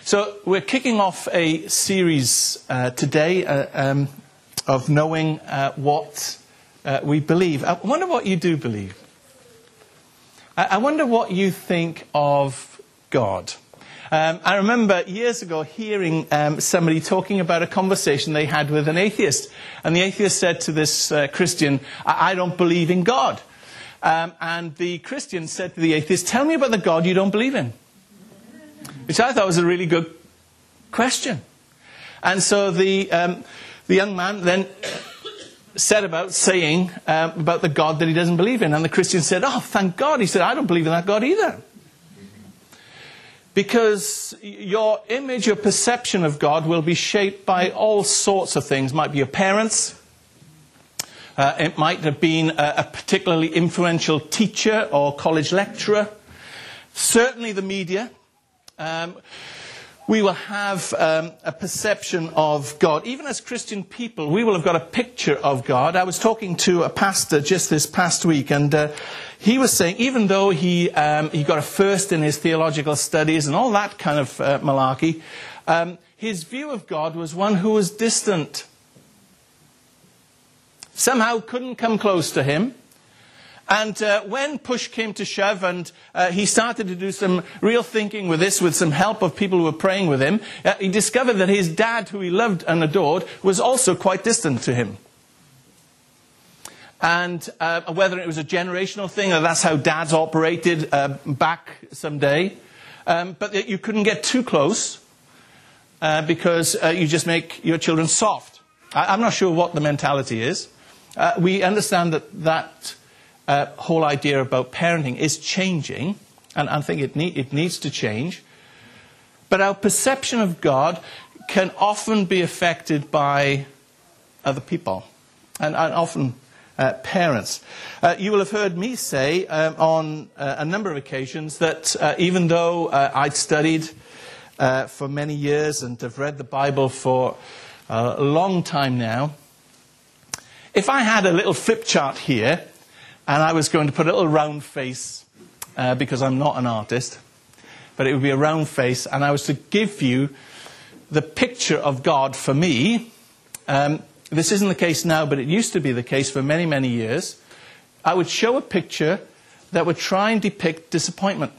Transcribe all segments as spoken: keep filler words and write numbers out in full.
So we're kicking off a series uh, today uh, um, of knowing uh, what uh, we believe. I wonder what you do believe. I, I wonder what you think of God. Um, I remember years ago hearing um, somebody talking about a conversation they had with an atheist. And the atheist said to this uh, Christian, I, I don't believe in God. Um, and the Christian said to the atheist, tell me about the God you don't believe in. Which I thought was a really good question. And so the um, the young man then set about saying um, about the God that he doesn't believe in. And the Christian said, oh, thank God. He said, I don't believe in that God either. Because your image, your perception of God will be shaped by all sorts of things. It might be your parents. Uh, it might have been a, a particularly influential teacher or college lecturer. Certainly the media. Um, we will have um, a perception of God. Even as Christian people, we will have got a picture of God. I was talking to a pastor just this past week, and uh, he was saying, even though he um, he got a first in his theological studies and all that kind of uh, malarkey, um, his view of God was one who was distant. Somehow couldn't come close to him. And uh, when push came to shove and uh, he started to do some real thinking with this, with some help of people who were praying with him, uh, he discovered that his dad, who he loved and adored, was also quite distant to him. And uh, whether it was a generational thing or that's how dads operated uh, back someday, um, but that you couldn't get too close uh, because uh, you just make your children soft. I- I'm not sure what the mentality is. Uh, we understand that that... Uh, whole idea about parenting is changing, and I think it, need, it needs to change. But our perception of God can often be affected by other people, and, and often uh, parents. Uh, you will have heard me say um, on uh, a number of occasions that uh, even though uh, I'd studied uh, for many years and have read the Bible for uh, a long time now, if I had a little flip chart here, and I was going to put a little round face, uh, because I'm not an artist, but it would be a round face, and I was to give you the picture of God for me. Um, this isn't the case now, but it used to be the case for many, many years. I would show a picture that would try and depict disappointment.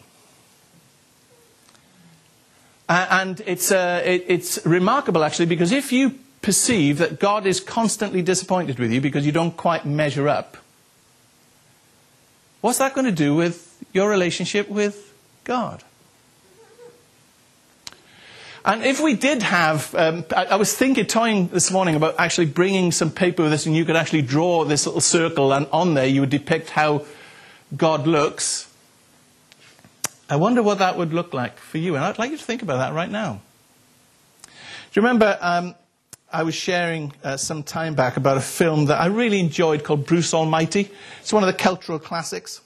Uh, and it's, uh, it, it's remarkable, actually, because if you perceive that God is constantly disappointed with you because you don't quite measure up, what's that going to do with your relationship with God? And if we did have, um, I, I was thinking, toying this morning about actually bringing some paper with this, and you could actually draw this little circle, and on there you would depict how God looks. I wonder what that would look like for you, and I'd like you to think about that right now. Do you remember, um, I was sharing uh, some time back about a film that I really enjoyed called Bruce Almighty. It's one of the cultural classics.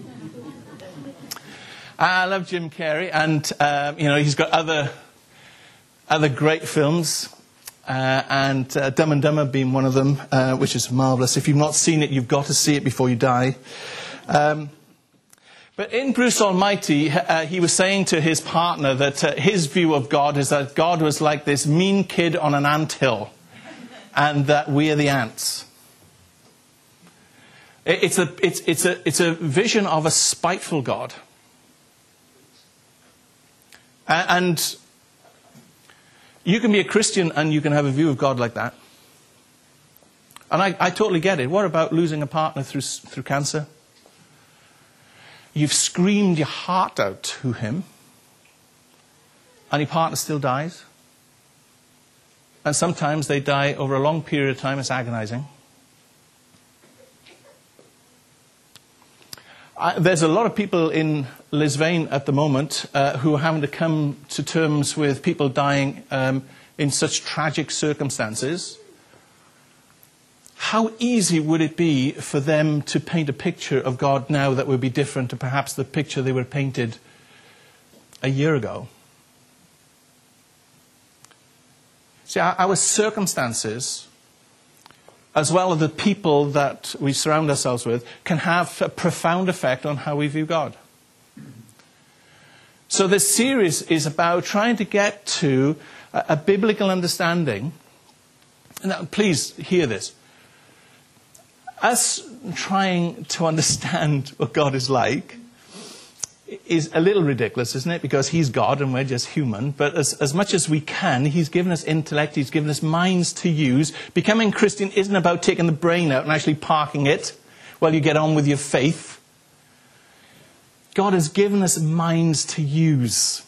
I love Jim Carrey, and um, you know he's got other other great films, uh, and uh, Dumb and Dumber being one of them, uh, which is marvelous. If you've not seen it, you've got to see it before you die. Um, But in Bruce Almighty, uh, he was saying to his partner that uh, his view of God is that God was like this mean kid on an anthill, and that we are the ants. It's a, it's, it's a, it's a vision of a spiteful God. And you can be a Christian and you can have a view of God like that. And I, I totally get it. What about losing a partner through, through cancer? You've screamed your heart out to him, and your partner still dies. And sometimes they die over a long period of time. It's agonizing. I, there's a lot of people in Lisvane at the moment uh, who are having to come to terms with people dying um, in such tragic circumstances. How easy would it be for them to paint a picture of God now that would be different to perhaps the picture they were painted a year ago? See, our circumstances, as well as the people that we surround ourselves with, can have a profound effect on how we view God. So this series is about trying to get to a, a biblical understanding. Now, please hear this. Us trying to understand what God is like is a little ridiculous, isn't it? Because he's God and we're just human. But as, as much as we can, he's given us intellect, he's given us minds to use. Becoming Christian isn't about taking the brain out and actually parking it while you get on with your faith. God has given us minds to use.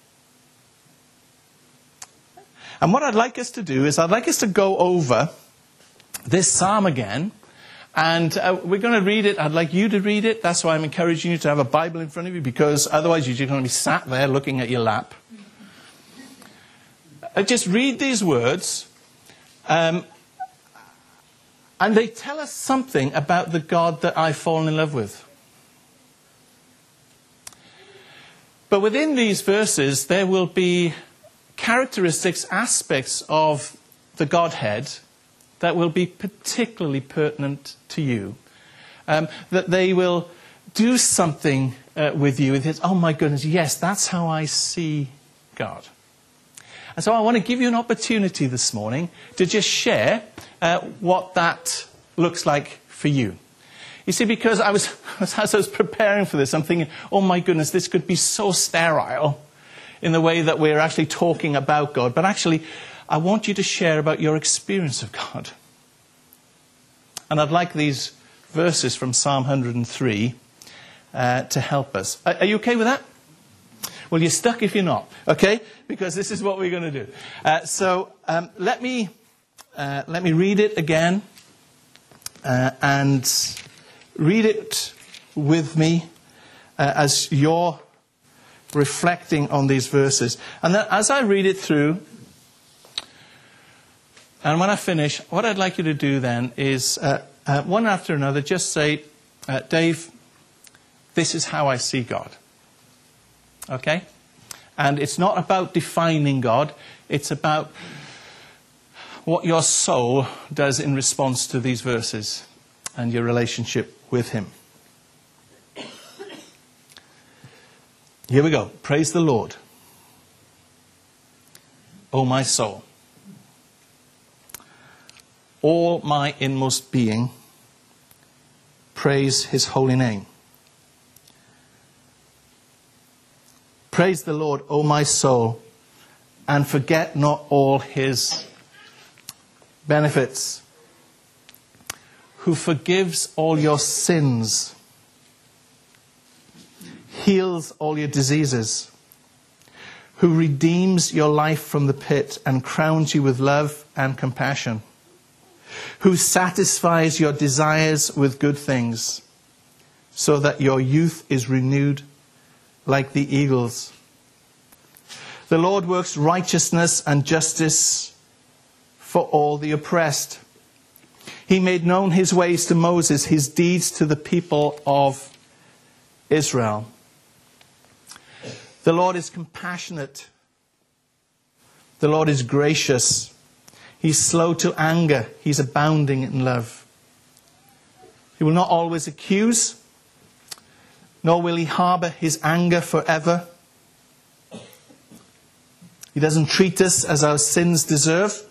And what I'd like us to do is I'd like us to go over this psalm again. And uh, we're going to read it. I'd like you to read it. That's why I'm encouraging you to have a Bible in front of you, because otherwise you're just going to be sat there looking at your lap. Uh, just read these words. Um, and they tell us something about the God that I've fallen in love with. But within these verses, there will be characteristics, aspects of the Godhead that will be particularly pertinent to you. Um, that they will do something uh, with you. It's, oh my goodness, yes, that's how I see God. And so I want to give you an opportunity this morning to just share uh, what that looks like for you. You see, because I was, as I was preparing for this, I'm thinking, oh my goodness, this could be so sterile in the way that we're actually talking about God. But actually, I want you to share about your experience of God. And I'd like these verses from Psalm one hundred three uh, to help us. Are, are you okay with that? Well, you're stuck if you're not, okay? Because this is what we're going to do. Uh, so um, let me uh, let me read it again uh, and read it with me uh, as you're reflecting on these verses. And then as I read it through, and when I finish, what I'd like you to do then is, uh, uh, one after another, just say, uh, Dave, this is how I see God. Okay? And it's not about defining God. It's about what your soul does in response to these verses and your relationship with him. Here we go. Praise the Lord, O my soul. All my inmost being, praise his holy name. Praise the Lord, O my soul, and forget not all his benefits, who forgives all your sins, heals all your diseases, who redeems your life from the pit and crowns you with love and compassion, who satisfies your desires with good things, so that your youth is renewed like the eagles. The Lord works righteousness and justice for all the oppressed. He made known his ways to Moses, his deeds to the people of Israel. The Lord is compassionate. The Lord is gracious. He's slow to anger. He's abounding in love. He will not always accuse, nor will he harbor his anger forever. He doesn't treat us as our sins deserve,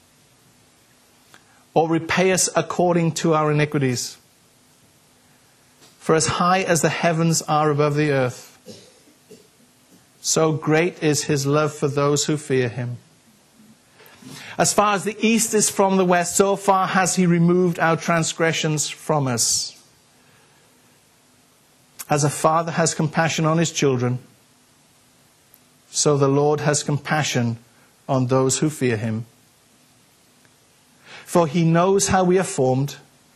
or repay us according to our iniquities. For as high as the heavens are above the earth, so great is his love for those who fear him. As far as the east is from the west, so far has he removed our transgressions from us. As a father has compassion on his children, so the Lord has compassion on those who fear him. For he knows how we are formed.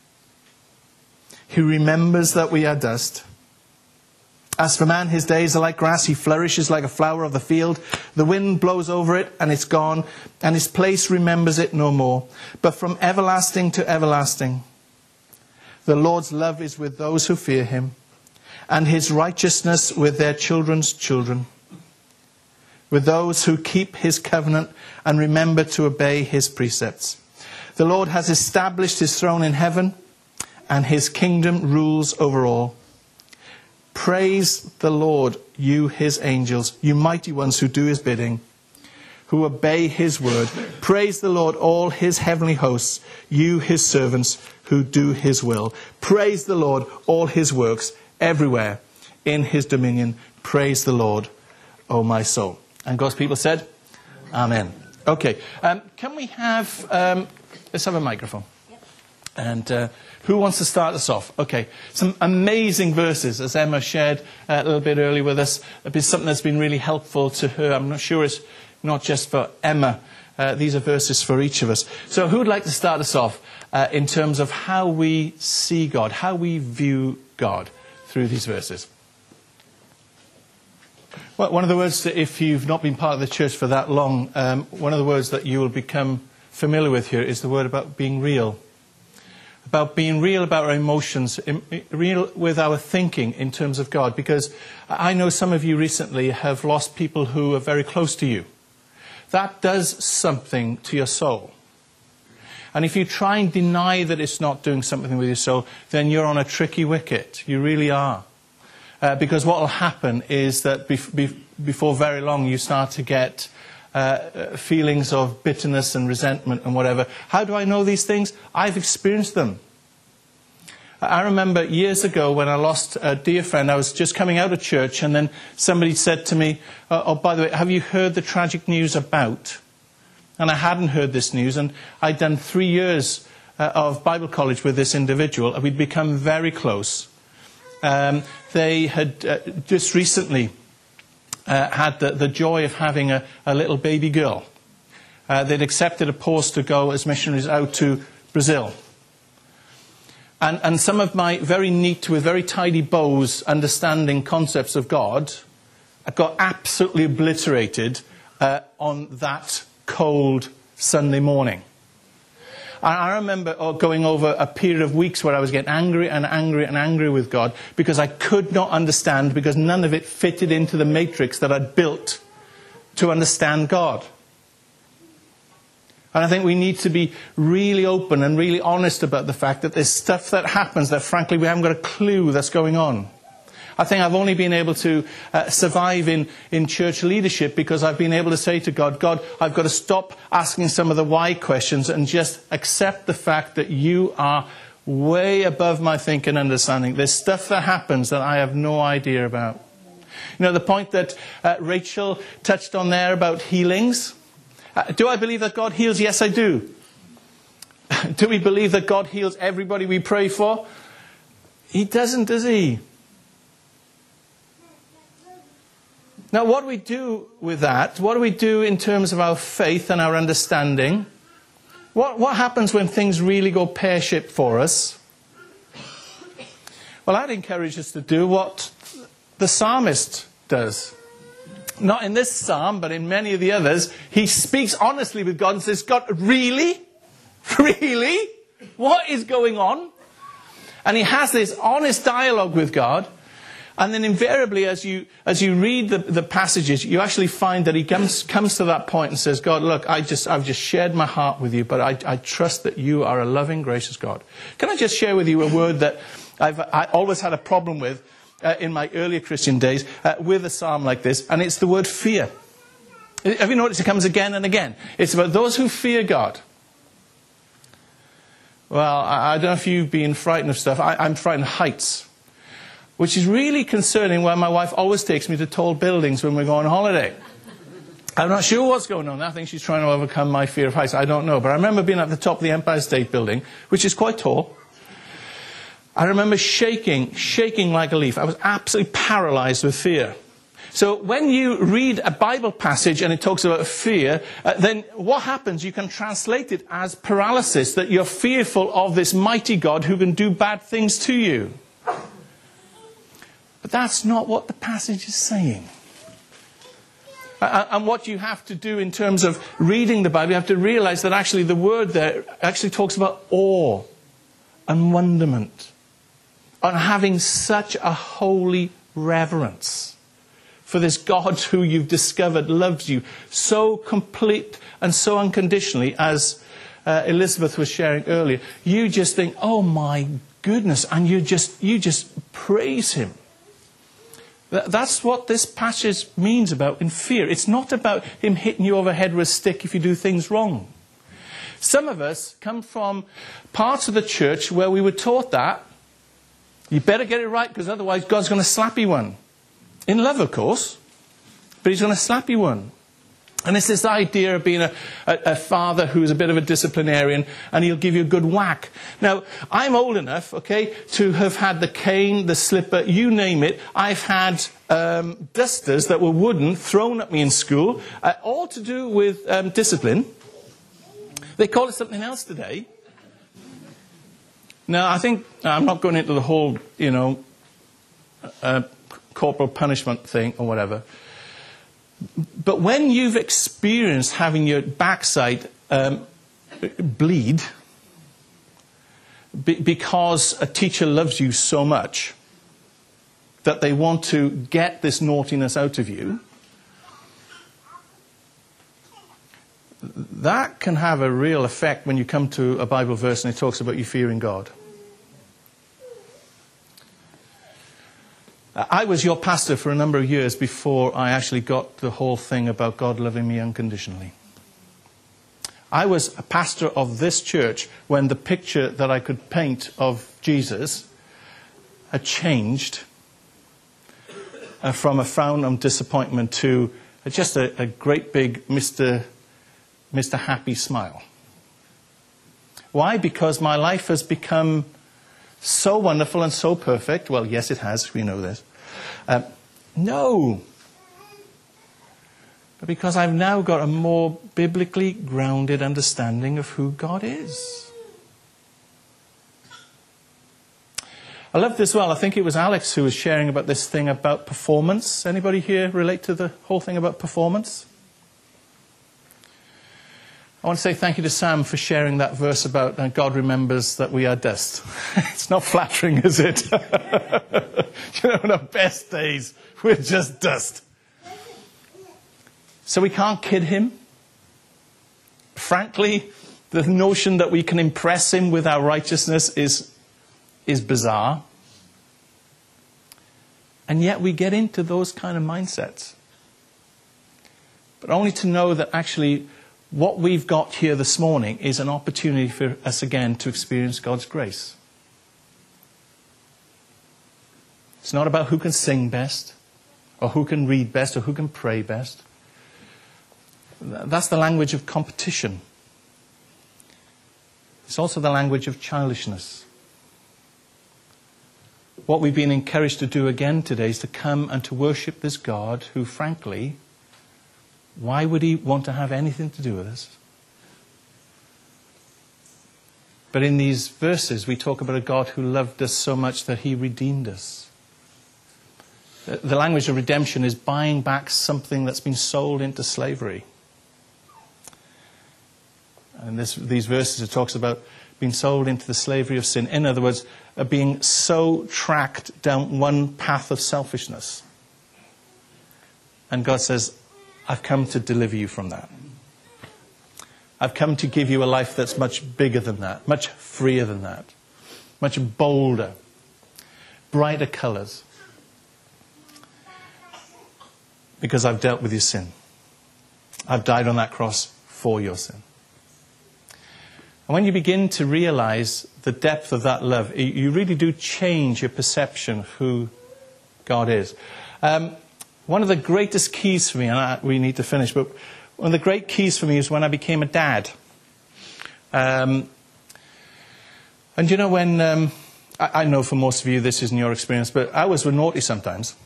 He remembers that we are dust. As for man, his days are like grass. He flourishes like a flower of the field. The wind blows over it, and it's gone, and his place remembers it no more. But from everlasting to everlasting, the Lord's love is with those who fear him, and his righteousness with their children's children, with those who keep his covenant and remember to obey his precepts. The Lord has established his throne in heaven, and his kingdom rules over all. Praise the Lord, you his angels, you mighty ones who do his bidding, who obey his word. Praise the Lord, all his heavenly hosts, you his servants who do his will. Praise the Lord, all his works, everywhere in his dominion. Praise the Lord, O my soul. And God's people said, Amen. Okay, um, can we have, um, let's have a microphone. Yep. And uh, who wants to start us off? Okay, some amazing verses, as Emma shared uh, a little bit earlier with us. It's something that's been really helpful to her. I'm not sure it's not just for Emma. Uh, these are verses for each of us. So who would like to start us off uh, in terms of how we see God, how we view God through these verses? Well, one of the words that, if you've not been part of the church for that long, um, one of the words that you will become familiar with here is the word about being real. About being real about our emotions, real with our thinking in terms of God. Because I know some of you recently have lost people who are very close to you. That does something to your soul. And if you try and deny that it's not doing something with your soul, then you're on a tricky wicket. You really are. Uh, because what will happen is that bef- bef- before very long you start to get uh, feelings of bitterness and resentment and whatever. How do I know these things? I've experienced them. I remember years ago when I lost a dear friend, I was just coming out of church and then somebody said to me, oh, oh by the way, have you heard the tragic news about? And I hadn't heard this news, and I'd done three years uh, of Bible college with this individual, and we'd become very close. Um, they had uh, just recently uh, had the, the joy of having a, a little baby girl. Uh, they'd accepted a post to go as missionaries out to Brazil. And, and some of my very neat, with very tidy bows, understanding concepts of God got absolutely obliterated uh, on that cold Sunday morning. And I remember oh, going over a period of weeks where I was getting angry and angry and angry with God because I could not understand, because none of it fitted into the matrix that I'd built to understand God. And I think we need to be really open and really honest about the fact that there's stuff that happens that, frankly, we haven't got a clue that's going on. I think I've only been able to uh, survive in, in church leadership because I've been able to say to God, God, I've got to stop asking some of the why questions and just accept the fact that you are way above my thinking and understanding. There's stuff that happens that I have no idea about. You know, the point that uh, Rachel touched on there about healings. Uh, do I believe that God heals? Yes, I do. Do we believe that God heals everybody we pray for? He doesn't, does he? Now, what do we do with that? What do we do in terms of our faith and our understanding? What, what happens when things really go pear-shaped for us? Well, I'd encourage us to do what the psalmist does. Not in this psalm, but in many of the others. He speaks honestly with God and says, God, really? Really? What is going on? And he has this honest dialogue with God. And then invariably, as you as you read the, the passages, you actually find that he comes comes to that point and says, God, look, I just, I've just shared my heart with you, but I, I trust that you are a loving, gracious God. Can I just share with you a word that I've I always had a problem with uh, in my earlier Christian days uh, with a psalm like this, and it's the word fear. Have you noticed it comes again and again? It's about those who fear God. Well, I, I don't know if you've been frightened of stuff. I, I'm frightened of heights. Which is really concerning, why my wife always takes me to tall buildings when we go on holiday. I'm not sure what's going on. I think she's trying to overcome my fear of heights. I don't know. But I remember being at the top of the Empire State Building, which is quite tall. I remember shaking, shaking like a leaf. I was absolutely paralyzed with fear. So when you read a Bible passage and it talks about fear, uh, then what happens? You can translate it as paralysis, that you're fearful of this mighty God who can do bad things to you. But that's not what the passage is saying. And what you have to do in terms of reading the Bible, you have to realize that actually the word there actually talks about awe and wonderment, on having such a holy reverence for this God who you've discovered loves you so complete and so unconditionally, as uh, Elizabeth was sharing earlier. You just think, oh my goodness, and you just you just praise him. Th- that's what this passage means about in fear. It's not about him hitting you over the head with a stick if you do things wrong. Some of us come from parts of the church where we were taught that you better get it right because otherwise God's going to slap you one. In love, of course, but he's going to slap you one. And it's this idea of being a, a, a father who's a bit of a disciplinarian and he'll give you a good whack. Now, I'm old enough, okay, to have had the cane, the slipper, you name it. I've had um, dusters that were wooden thrown at me in school, uh, all to do with um, discipline. They call it something else today. Now, I think, I'm not going into the whole, you know, uh, corporal punishment thing or whatever. But when you've experienced having your backside um, bleed be- because a teacher loves you so much that they want to get this naughtiness out of you, that can have a real effect when you come to a Bible verse and it talks about you fearing God. I was your pastor for a number of years before I actually got the whole thing about God loving me unconditionally. I was a pastor of this church when the picture that I could paint of Jesus had changed uh, from a frown of disappointment to just a, a great big Mister Mister Happy smile. Why? Because my life has become so wonderful and so perfect. Well, yes, it has. We know this. Uh, no. But because I've now got a more biblically grounded understanding of who God is. I love this well. I think it was Alex who was sharing about this thing about performance. Anybody here relate to the whole thing about performance? I want to say thank you to Sam for sharing that verse about uh, God remembers that we are dust. It's not flattering, is it? You know, in our best days, we're just dust. So we can't kid him. Frankly, the notion that we can impress him with our righteousness is, is bizarre. And yet we get into those kind of mindsets. But only to know that actually what we've got here this morning is an opportunity for us again to experience God's grace. It's not about who can sing best, or who can read best, or who can pray best. That's the language of competition. It's also the language of childishness. What we've been encouraged to do again today is to come and to worship this God who, frankly, why would he want to have anything to do with us? But in these verses, we talk about a God who loved us so much that he redeemed us. The language of redemption is buying back something that's been sold into slavery. And this, these verses, it talks about being sold into the slavery of sin. In other words, uh, being so tracked down one path of selfishness. And God says, I've come to deliver you from that. I've come to give you a life that's much bigger than that, much freer than that, much bolder, brighter colours. Because I've dealt with your sin. I've died on that cross for your sin. And when you begin to realize the depth of that love, you really do change your perception of who God is. Um, one of the greatest keys for me, and I, we need to finish, but one of the great keys for me is when I became a dad. Um, and you know when, um, I, I know for most of you this isn't your experience, but I was naughty sometimes.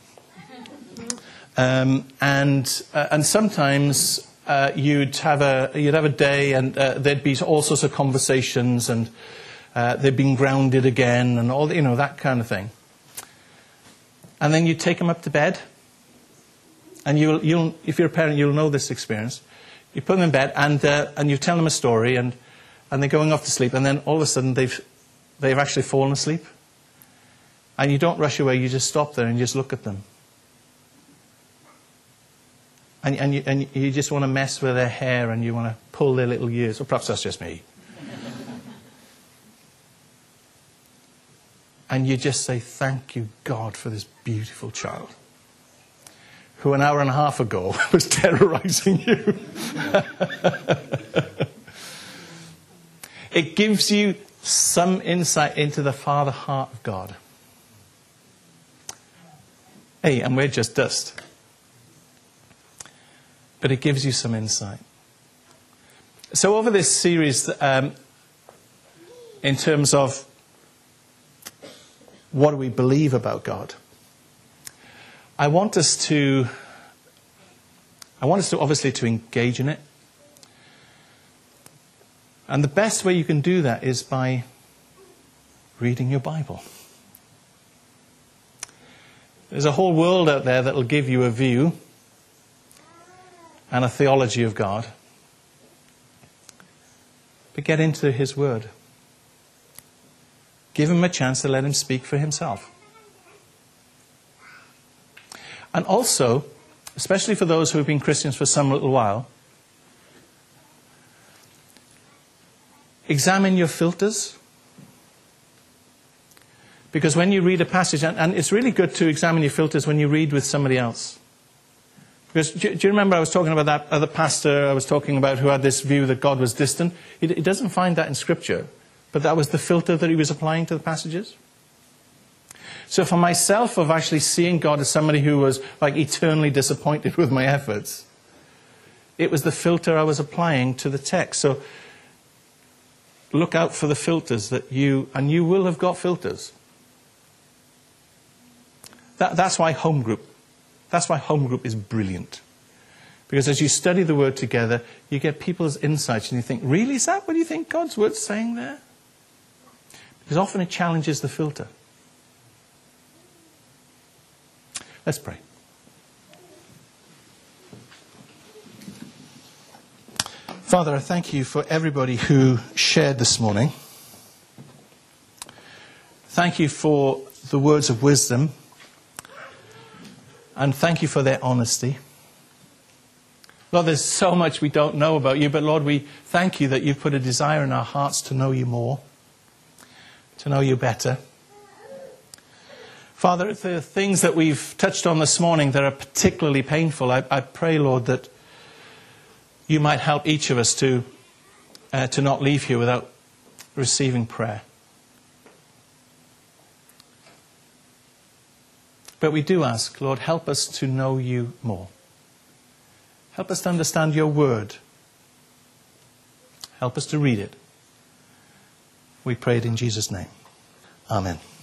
Um, and uh, and sometimes uh, you'd have a you'd have a day, and uh, there'd be all sorts of conversations, and uh, they'd been grounded again, and all you know that kind of thing. And then you take them up to bed, and you'll you'll if you're a parent, you'll know this experience. You put them in bed, and uh, and you tell them a story, and and they're going off to sleep, and then all of a sudden they've they've actually fallen asleep, and you don't rush away. You just stop there and you just look at them. And, and, you, and you just want to mess with their hair, and you want to pull their little ears. Or perhaps that's just me. And you just say, thank you, God, for this beautiful child. who an hour and a half ago was terrorizing you. It gives you some insight into the Father heart of God. Hey, and we're just dust. But it gives you some insight. So over this series, um, in terms of what do we believe about God, I want us to, I want us to obviously to engage in it. And the best way you can do that is by reading your Bible. There's a whole world out there that will give you a view and a theology of God. But get into His Word. Give Him a chance to let Him speak for Himself. And also, especially for those who have been Christians for some little while, examine your filters. Because when you read a passage, and, and it's really good to examine your filters when you read with somebody else. Because do, do you remember I was talking about that other pastor I was talking about who had this view that God was distant? He, he doesn't find that in Scripture, but that was the filter that he was applying to the passages. So for myself, of actually seeing God as somebody who was like eternally disappointed with my efforts, it was the filter I was applying to the text. So look out for the filters that you, and you will have got filters. That, that's why home group, that's why home group is brilliant. Because as you study the Word together, you get people's insights and you think, really, is that what you think God's Word's saying there? Because often it challenges the filter. Let's pray. Father, I thank you for everybody who shared this morning. Thank you for the words of wisdom. And thank you for their honesty. Lord, there's so much we don't know about you, but Lord, we thank you that you've put a desire in our hearts to know you more, to know you better. Father, if there are things that we've touched on this morning that are particularly painful, I, I pray, Lord, that you might help each of us to, uh, to not leave here without receiving prayer. But we do ask, Lord, help us to know you more. Help us to understand your word. Help us to read it. We pray it in Jesus' name. Amen.